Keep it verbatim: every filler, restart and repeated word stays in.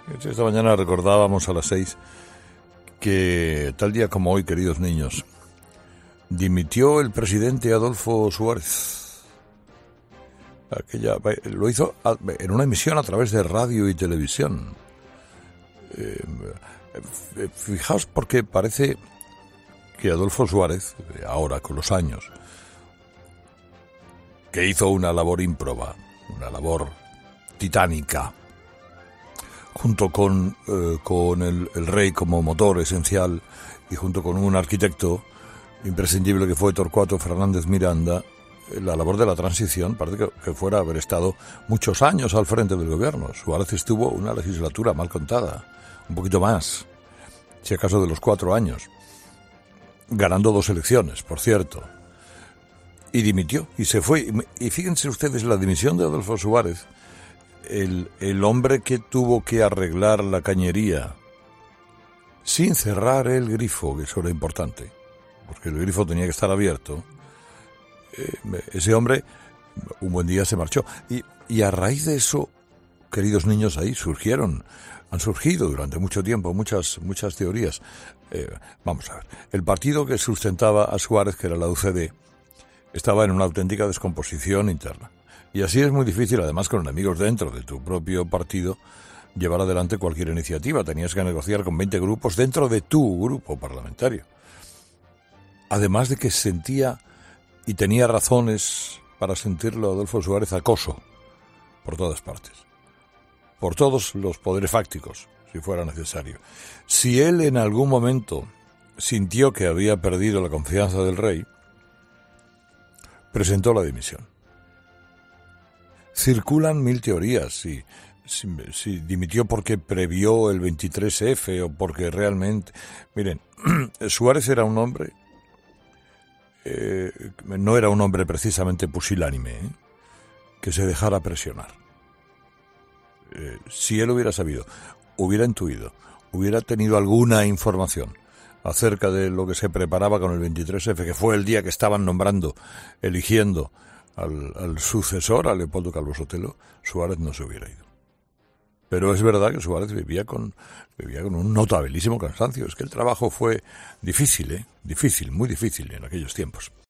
Esta mañana recordábamos a las seis que tal día como hoy, queridos niños, dimitió el presidente Adolfo Suárez. Aquella, lo hizo en una emisión a través de radio y televisión. Eh, fijaos porque parece que Adolfo Suárez, ahora con los años, que hizo una labor ímproba, una labor titánica, junto con, eh, con el, el rey como motor esencial y junto con un arquitecto imprescindible que fue Torcuato Fernández Miranda, la labor de la transición parece que, que fuera haber estado muchos años al frente del gobierno. Suárez estuvo una legislatura mal contada, un poquito más, si acaso de los cuatro años, ganando dos elecciones, por cierto, y dimitió, y se fue. Y fíjense ustedes, la dimisión de Adolfo Suárez, el, el hombre que tuvo que arreglar la cañería sin cerrar el grifo, que eso era importante, porque el grifo tenía que estar abierto, eh, ese hombre un buen día se marchó. Y, y a raíz de eso, queridos niños, ahí surgieron, han surgido durante mucho tiempo muchas, muchas teorías. Eh, vamos a ver, el partido que sustentaba a Suárez, que era la U C D, estaba en una auténtica descomposición interna. Y así es muy difícil, además con enemigos dentro de tu propio partido, llevar adelante cualquier iniciativa. Tenías que negociar con veinte grupos dentro de tu grupo parlamentario. Además de que sentía, y tenía razones para sentirlo, Adolfo Suárez, acoso por todas partes, por todos los poderes fácticos, si fuera necesario. Si él en algún momento sintió que había perdido la confianza del rey, presentó la dimisión. Circulan mil teorías, si, si, si dimitió porque previó el veintitrés efe o porque realmente... Miren, Suárez era un hombre, eh, no era un hombre precisamente pusilánime, ¿eh? que se dejara presionar. Eh, si él hubiera sabido, hubiera intuido, hubiera tenido alguna información acerca de lo que se preparaba con el veintitrés efe, que fue el día que estaban nombrando, eligiendo al, al sucesor, a Leopoldo Calvo Sotelo, Suárez no se hubiera ido. Pero es verdad que Suárez vivía con, vivía con un notabilísimo cansancio. Es que el trabajo fue difícil, ¿eh? Difícil, muy difícil en aquellos tiempos.